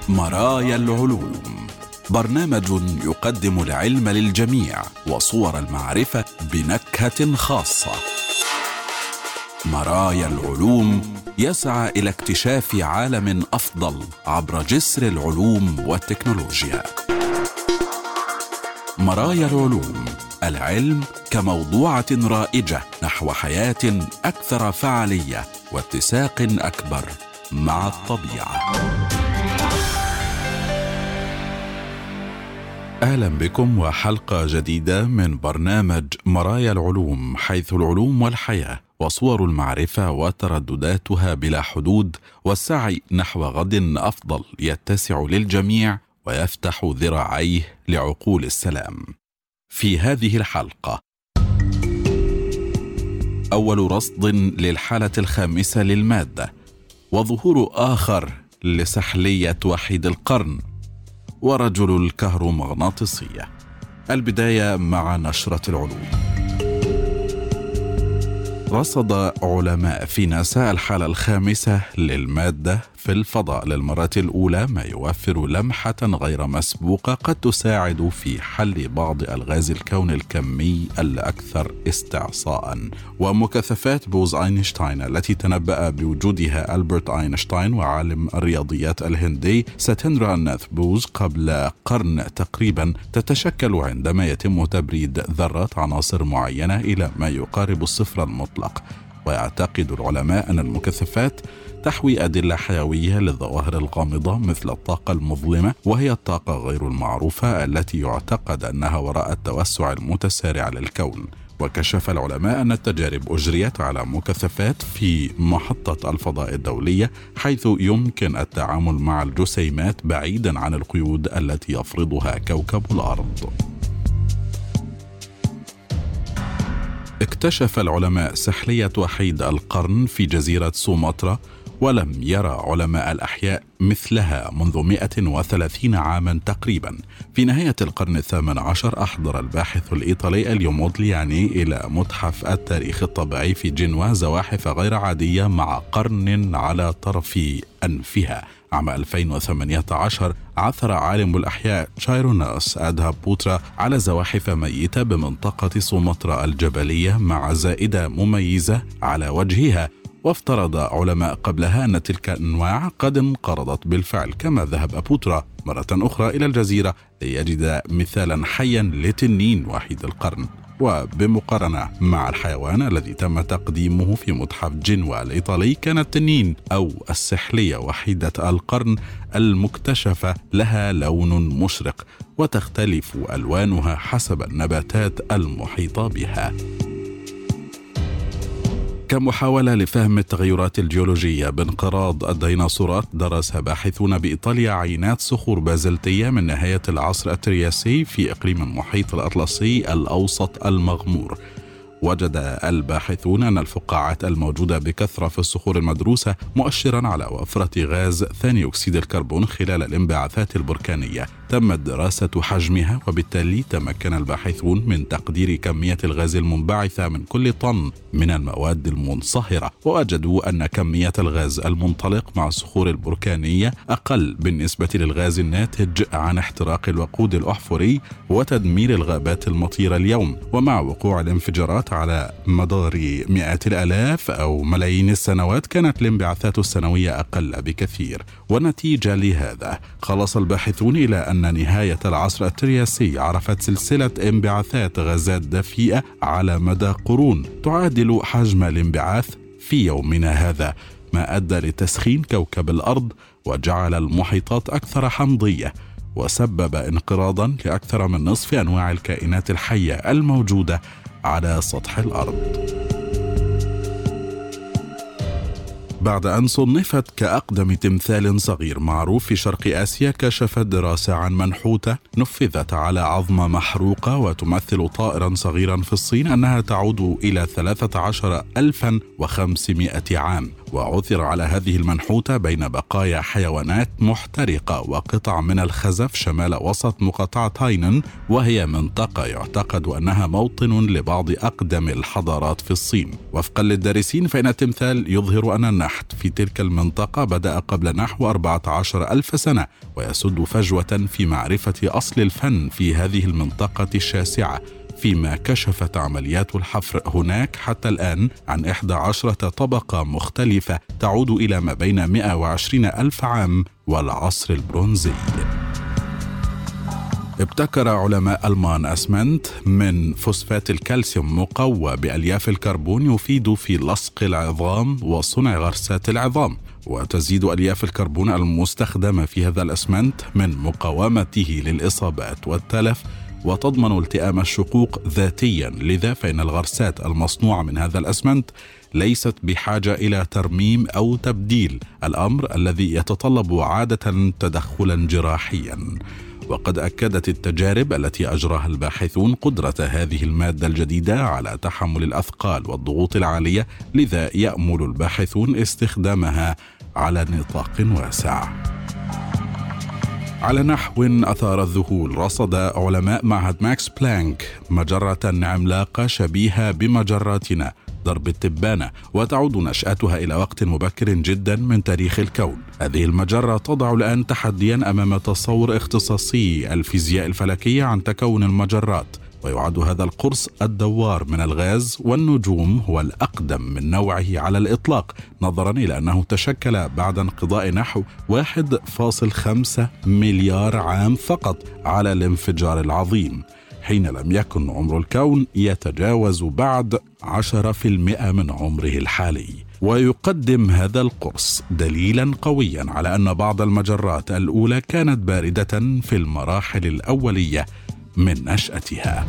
مرايا العلوم، برنامج يقدم العلم للجميع وصور المعرفة بنكهة خاصة. مرايا العلوم يسعى إلى اكتشاف عالم أفضل عبر جسر العلوم والتكنولوجيا. مرايا العلوم، العلم كموضوعة رائجة نحو حياة أكثر فعالية واتساق أكبر مع الطبيعة. أهلا بكم وحلقة جديدة من برنامج مرايا العلوم، حيث العلوم والحياة وصور المعرفة وتردداتها بلا حدود، والسعي نحو غد أفضل يتسع للجميع ويفتح ذراعيه لعقول السلام. في هذه الحلقة أول رصد للحالة الخامسة للمادة، وظهور آخر لسحلية وحيد القرن، ورجل الكهرومغناطيسية. البداية مع نشرة العلوم. رصد علماء في ناسا الحالة الخامسة للمادة في الفضاء للمرة الأولى، ما يوفر لمحة غير مسبوقة قد تساعد في حل بعض ألغاز الكون الكمي الأكثر استعصاء. ومكثفات بوز أينشتاين التي تنبأ بوجودها ألبرت أينشتاين وعالم الرياضيات الهندي ستندرا بوز قبل قرن تقريبا، تتشكل عندما يتم تبريد ذرات عناصر معينة إلى ما يقارب الصفر المطلق. ويعتقد العلماء أن المكثفات تحوي أدلة حيوية للظواهر الغامضة مثل الطاقة المظلمة، وهي الطاقة غير المعروفة التي يعتقد أنها وراء التوسع المتسارع للكون. وكشف العلماء أن التجارب أجريت على مكثفات في محطة الفضاء الدولية، حيث يمكن التعامل مع الجسيمات بعيدا عن القيود التي يفرضها كوكب الأرض. اكتشف العلماء سحلية وحيد القرن في جزيرة سومطرة، ولم يرى علماء الأحياء مثلها منذ 130 عاما تقريبا. في نهاية القرن ال18 أحضر الباحث الإيطالي إليو مودلياني إلى متحف التاريخ الطبيعي في جنوة زواحف غير عادية مع قرن على طرف أنفها. عام 2018 عثر عالم الأحياء تشايروناس أدهابوترا على زواحف ميتة بمنطقة سومطرة الجبلية مع زائدة مميزة على وجهها، وافترض علماء قبلها أن تلك الأنواع قد انقرضت بالفعل. كما ذهب أبوترا مرة أخرى إلى الجزيرة ليجد مثالا حيا لتنين وحيد القرن. وبمقارنة مع الحيوان الذي تم تقديمه في متحف جنوة الإيطالي، كانت التنين أو السحلية وحيدة القرن المكتشفة لها لون مشرق، وتختلف ألوانها حسب النباتات المحيطة بها. كمحاولة لفهم التغيرات الجيولوجية بانقراض الديناصورات، درس باحثون بإيطاليا عينات صخور بازلتية من نهاية العصر الترياسي في إقليم المحيط الأطلسي الأوسط المغمور. وجد الباحثون أن الفقاعات الموجودة بكثرة في الصخور المدروسة مؤشرا على وفرة غاز ثاني أكسيد الكربون خلال الانبعاثات البركانية. تمت دراسة حجمها، وبالتالي تمكن الباحثون من تقدير كمية الغاز المنبعثة من كل طن من المواد المنصهرة، ووجدوا أن كمية الغاز المنطلق مع الصخور البركانية أقل بالنسبة للغاز الناتج عن احتراق الوقود الأحفوري وتدمير الغابات المطيرة اليوم. ومع وقوع الانفجارات على مدار مئات الآلاف أو ملايين السنوات، كانت الانبعاثات السنوية أقل بكثير. ونتيجة لهذا خلص الباحثون إلى أن نهاية العصر الترياسي عرفت سلسلة انبعاثات غازات دفيئة على مدى قرون تعادل حجم الانبعاث في يومنا هذا، ما أدى لتسخين كوكب الأرض وجعل المحيطات أكثر حمضية، وسبب انقراضا لأكثر من نصف أنواع الكائنات الحية الموجودة على سطح الأرض. بعد أن صنفت كأقدم تمثال صغير معروف في شرق آسيا، كشفت دراسة عن منحوتة نفذت على عظمة محروقة وتمثل طائرا صغيرا في الصين أنها تعود إلى 13,500 عام. وعثر على هذه المنحوتة بين بقايا حيوانات محترقة وقطع من الخزف شمال وسط مقاطعة هاينن، وهي منطقة يعتقد أنها موطن لبعض أقدم الحضارات في الصين. وفقا للدارسين فإن التمثال يظهر أن النحت في تلك المنطقة بدأ قبل نحو 14 ألف سنة، ويسد فجوة في معرفة أصل الفن في هذه المنطقة الشاسعة، فيما كشفت عمليات الحفر هناك حتى الآن عن 11 طبقة مختلفة تعود إلى ما بين 120 ألف عام والعصر البرونزي. ابتكر علماء ألمان أسمنت من فوسفات الكالسيوم مقوى بألياف الكربون يفيد في لصق العظام وصنع غرسات العظام، وتزيد ألياف الكربون المستخدمة في هذا الأسمنت من مقاومته للإصابات والتلف، وتضمن التئام الشقوق ذاتيا. لذا فإن الغرسات المصنوعة من هذا الأسمنت ليست بحاجة إلى ترميم أو تبديل، الأمر الذي يتطلب عادة تدخلا جراحيا. وقد أكدت التجارب التي أجراها الباحثون قدرة هذه المادة الجديدة على تحمل الأثقال والضغوط العالية، لذا يأمل الباحثون استخدامها على نطاق واسع. على نحو أثار الذهول، رصد علماء معهد ماكس بلانك مجرة عملاقة شبيهة بمجراتنا درب التبانة، وتعود نشأتها إلى وقت مبكر جدا من تاريخ الكون. هذه المجرة تضع الآن تحديا أمام تصور اختصاصي الفيزياء الفلكية عن تكون المجرات، ويعد هذا القرص الدوار من الغاز والنجوم هو الأقدم من نوعه على الإطلاق، نظرا إلى أنه تشكل بعد انقضاء نحو 1.5 مليار عام فقط على الانفجار العظيم، حين لم يكن عمر الكون يتجاوز بعد 10% من عمره الحالي. ويقدم هذا القرص دليلا قويا على أن بعض المجرات الأولى كانت باردة في المراحل الأولية من نشأتها.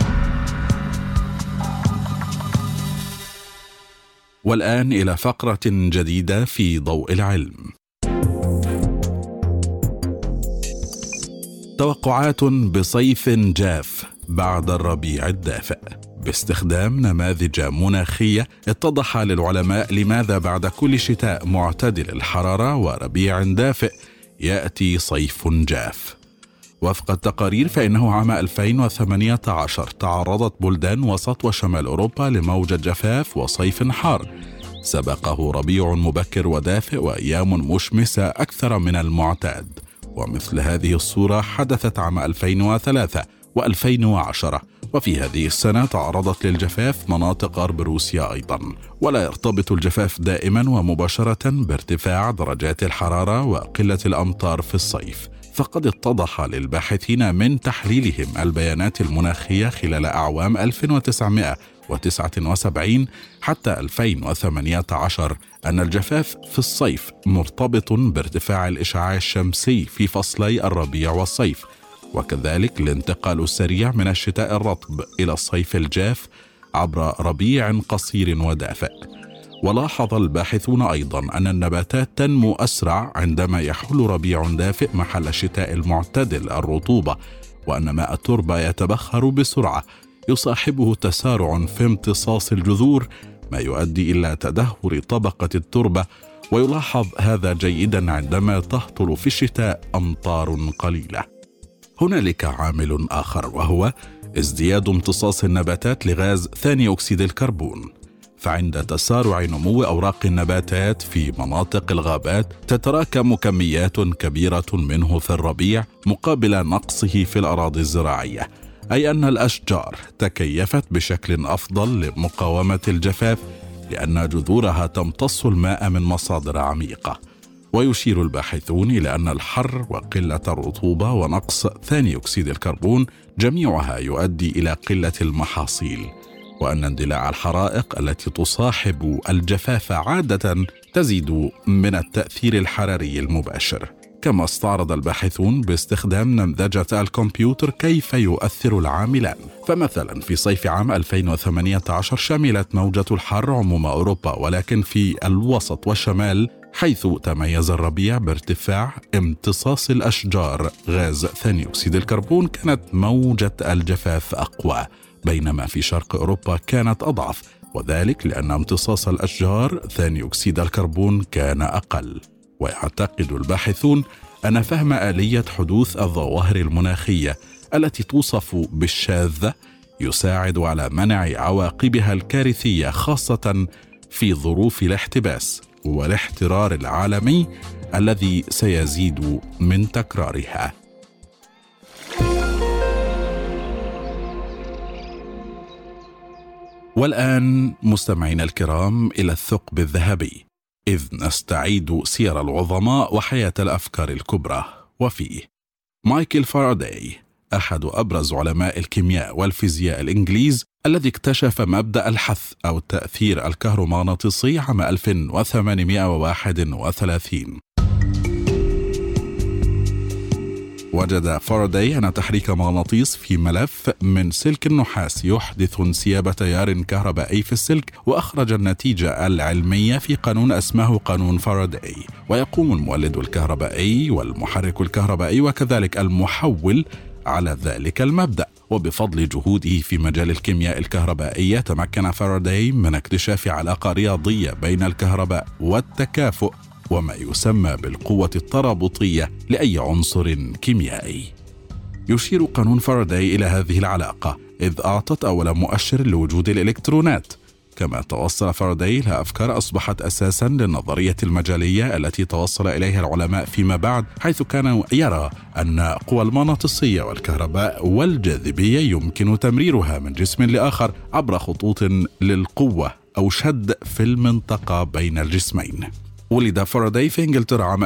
والآن إلى فقرة جديدة في ضوء العلم. توقعات بصيف جاف بعد الربيع الدافئ. باستخدام نماذج مناخية اتضح للعلماء لماذا بعد كل شتاء معتدل الحرارة وربيع دافئ يأتي صيف جاف. وفق التقارير فإنه عام 2018 تعرضت بلدان وسط وشمال أوروبا لموجة جفاف وصيف حار، سبقه ربيع مبكر ودافئ وأيام مشمسة أكثر من المعتاد. ومثل هذه الصورة حدثت عام 2003 و2010، وفي هذه السنة تعرضت للجفاف مناطق غرب روسيا أيضا. ولا يرتبط الجفاف دائما ومباشرة بارتفاع درجات الحرارة وقلة الأمطار في الصيف، فقد اتضح للباحثين من تحليلهم البيانات المناخية خلال أعوام 1979 حتى 2018 أن الجفاف في الصيف مرتبط بارتفاع الإشعاع الشمسي في فصلي الربيع والصيف، وكذلك الانتقال السريع من الشتاء الرطب إلى الصيف الجاف عبر ربيع قصير ودافئ. ولاحظ الباحثون أيضا أن النباتات تنمو أسرع عندما يحل ربيع دافئ محل الشتاء المعتدل الرطوبة، وأن ماء التربة يتبخر بسرعة يصاحبه تسارع في امتصاص الجذور، ما يؤدي إلى تدهور طبقة التربة. ويلاحظ هذا جيدا عندما تهطل في الشتاء أمطار قليلة. هنالك عامل آخر وهو ازدياد امتصاص النباتات لغاز ثاني أكسيد الكربون، فعند تسارع نمو أوراق النباتات في مناطق الغابات تتراكم كميات كبيرة منه في الربيع مقابل نقصه في الأراضي الزراعية، أي أن الأشجار تكيفت بشكل أفضل لمقاومة الجفاف لأن جذورها تمتص الماء من مصادر عميقة. ويشير الباحثون إلى أن الحر وقلة الرطوبة ونقص ثاني أكسيد الكربون جميعها يؤدي إلى قلة المحاصيل، وأن اندلاع الحرائق التي تصاحب الجفاف عادة تزيد من التأثير الحراري المباشر. كما استعرض الباحثون باستخدام نمذجة الكمبيوتر كيف يؤثر العاملان. فمثلا في صيف عام 2018 شملت موجة الحر عموم أوروبا، ولكن في الوسط والشمال حيث تميز الربيع بارتفاع امتصاص الأشجار غاز ثاني أكسيد الكربون كانت موجة الجفاف أقوى، بينما في شرق أوروبا كانت أضعف، وذلك لأن امتصاص الأشجار ثاني أكسيد الكربون كان أقل. ويعتقد الباحثون أن فهم آلية حدوث الظواهر المناخية التي توصف بالشاذة يساعد على منع عواقبها الكارثية، خاصة في ظروف الاحتباس والاحترار العالمي الذي سيزيد من تكرارها. والآن مستمعينا الكرام إلى الثقب الذهبي، إذ نستعيد سير العظماء وحياة الأفكار الكبرى. وفيه مايكل فاراداي، أحد أبرز علماء الكيمياء والفيزياء الإنجليز، الذي اكتشف مبدأ الحث أو التأثير الكهرومغناطيسي عام 1831. وجد فاراداي أن تحريك مغناطيس في ملف من سلك النحاس يحدث انسياب تيار كهربائي في السلك، وأخرج النتيجة العلمية في قانون اسمه قانون فاراداي. ويقوم المولد الكهربائي والمحرك الكهربائي وكذلك المحول على ذلك المبدأ. وبفضل جهوده في مجال الكيمياء الكهربائية تمكن فاراداي من اكتشاف علاقة رياضية بين الكهرباء والتكافؤ، وما يسمى بالقوة الترابطية لأي عنصر كيميائي. يشير قانون فاراداي إلى هذه العلاقة، إذ أعطت أول مؤشر لوجود الإلكترونات. كما توصل فاراداي إلى أفكار أصبحت أساساً للنظرية المجالية التي توصل إليها العلماء فيما بعد، حيث كان يرى أن قوى المغناطيسية والكهرباء والجاذبية يمكن تمريرها من جسم لآخر عبر خطوط للقوة أو شد في المنطقة بين الجسمين. ولد فاراداي في إنجلترا عام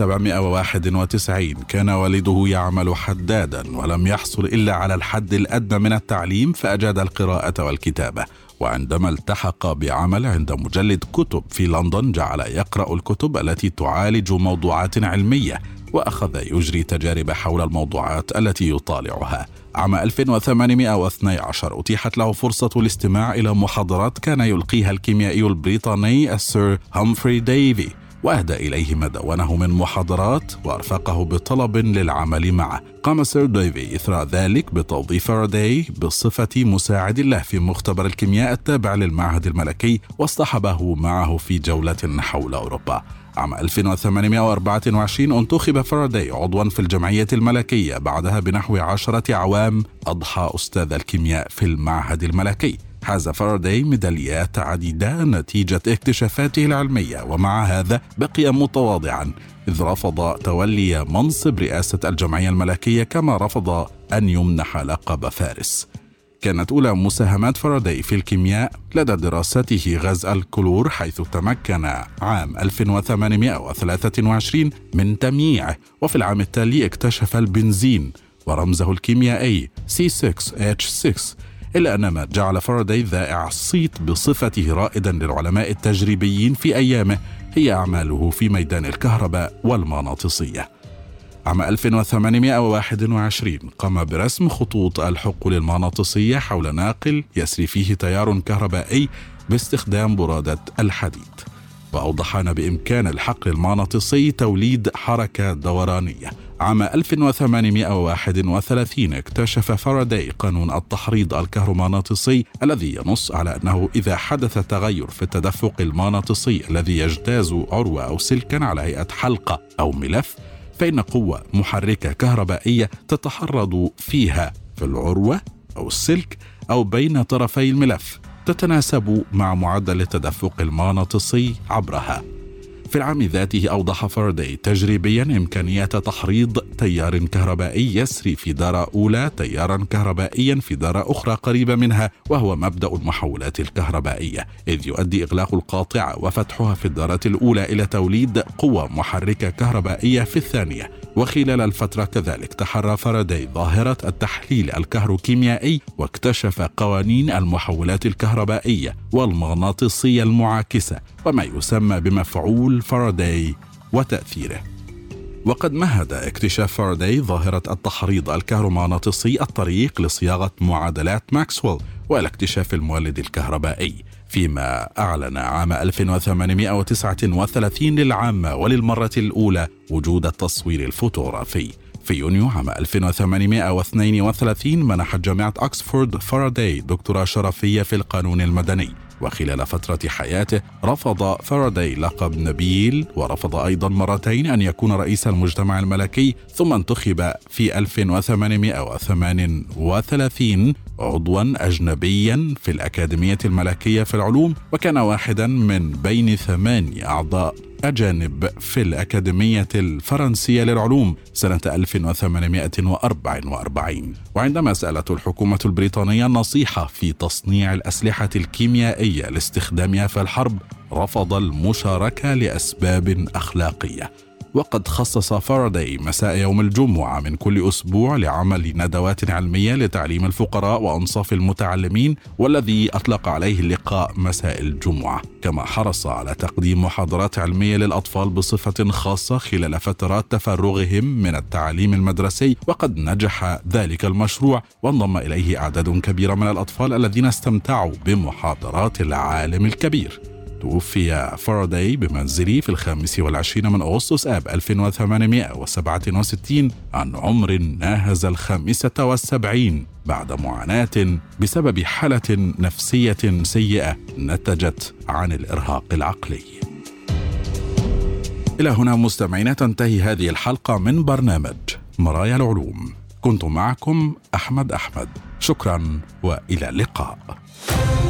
1791. كان والده يعمل حدادا ولم يحصل إلا على الحد الأدنى من التعليم، فأجاد القراءة والكتابة. وعندما التحق بعمل عند مجلد كتب في لندن جعل يقرأ الكتب التي تعالج موضوعات علمية، وأخذ يجري تجارب حول الموضوعات التي يطالعها. عام 1812 أتيحت له فرصة الاستماع إلى محاضرات كان يلقيها الكيميائي البريطاني السير همفري ديفي، وأهدى إليه ما دونه من محاضرات وأرفقه بطلب للعمل معه. قام سير ديفي إثر ذلك بتوظيف فاراداي بصفة مساعد له في مختبر الكيمياء التابع للمعهد الملكي، واصطحبه معه في جولة حول أوروبا. عام 1824 انتخب فاراداي عضوا في الجمعية الملكية. بعدها بنحو 10 أعوام أضحى أستاذ الكيمياء في المعهد الملكي. حاز فاراداي ميداليات عديدة نتيجة اكتشافاته العلمية، ومع هذا بقي متواضعا، إذ رفض تولي منصب رئاسة الجمعية الملكية، كما رفض أن يمنح لقب فارس. كانت أولى مساهمات فاراداي في الكيمياء لدى دراسته غاز الكلور، حيث تمكن عام 1823 من تمييعه. وفي العام التالي اكتشف البنزين ورمزه الكيميائي C6H6، إلا أن ما جعل فاراداي ذائع الصيت بصفته رائدا للعلماء التجريبيين في أيامه هي أعماله في ميدان الكهرباء والمغناطيسية. عام 1821 قام برسم خطوط الحقول المغناطيسية حول ناقل يسري فيه تيار كهربائي باستخدام برادة الحديد، وأوضح أن بإمكان الحقل المغناطيسي توليد حركة دورانية. عام 1831 اكتشف فاراداي قانون التحريض الكهرومغناطيسي، الذي ينص على أنه إذا حدث تغير في التدفق المغناطيسي الذي يجتاز عروة أو سلكا على هيئة حلقة أو ملف، فإن قوة محركة كهربائية تتحرض فيها في العروة أو السلك أو بين طرفي الملف تتناسب مع معدل التدفق المغناطيسي عبرها. في العام ذاته أوضح فاراداي تجريبيا إمكانية تحريض تيار كهربائي يسري في دارة أولى تيارا كهربائيا في دارة أخرى قريبة منها، وهو مبدأ المحولات الكهربائية، إذ يؤدي إغلاق القاطعة وفتحها في الدارة الأولى إلى توليد قوة محركة كهربائية في الثانية. وخلال الفترة كذلك تحرى فاراداي ظاهرة التحليل الكهروكيميائي، واكتشف قوانين المحولات الكهربائية والمغناطيسية المعاكسة، وما يسمى بمفعول فاراداي وتأثيره. وقد مهد اكتشاف فاراداي ظاهرة التحريض الكهرومغناطيسي الطريق لصياغة معادلات ماكسويل والاكتشاف المولد الكهربائي، فيما أعلن عام 1839 للعامة وللمرة الأولى وجود التصوير الفوتوغرافي. في يونيو عام 1832 منحت جامعة أكسفورد فاراداي دكتوراه شرفية في القانون المدني، وخلال فترة حياته رفض فاراداي لقب نبيل، ورفض أيضا مرتين أن يكون رئيس المجتمع الملكي، ثم انتخب في 1838 عضوا أجنبيا في الأكاديمية الملكية في العلوم، وكان واحدا من بين 8 أعضاء أجانب في الأكاديمية الفرنسية للعلوم سنة 1844. وعندما سألت الحكومة البريطانية النصيحة في تصنيع الأسلحة الكيميائية لاستخدامها في الحرب، رفض المشاركة لأسباب أخلاقية. وقد خصص فاراداي مساء يوم الجمعة من كل أسبوع لعمل ندوات علمية لتعليم الفقراء وأنصاف المتعلمين، والذي أطلق عليه اللقاء مساء الجمعة. كما حرص على تقديم محاضرات علمية للأطفال بصفة خاصة خلال فترات تفرغهم من التعليم المدرسي، وقد نجح ذلك المشروع، وانضم إليه أعداد كبيرة من الأطفال الذين استمتعوا بمحاضرات العالم الكبير. توفي فاراداي بمنزله في 25 من أغسطس آب 1867 عن عمر ناهز 75 بعد معاناة بسبب حالة نفسية سيئة نتجت عن الإرهاق العقلي. إلى هنا مستمعينا تنتهي هذه الحلقة من برنامج مرايا العلوم. كنت معكم أحمد. شكرا وإلى اللقاء.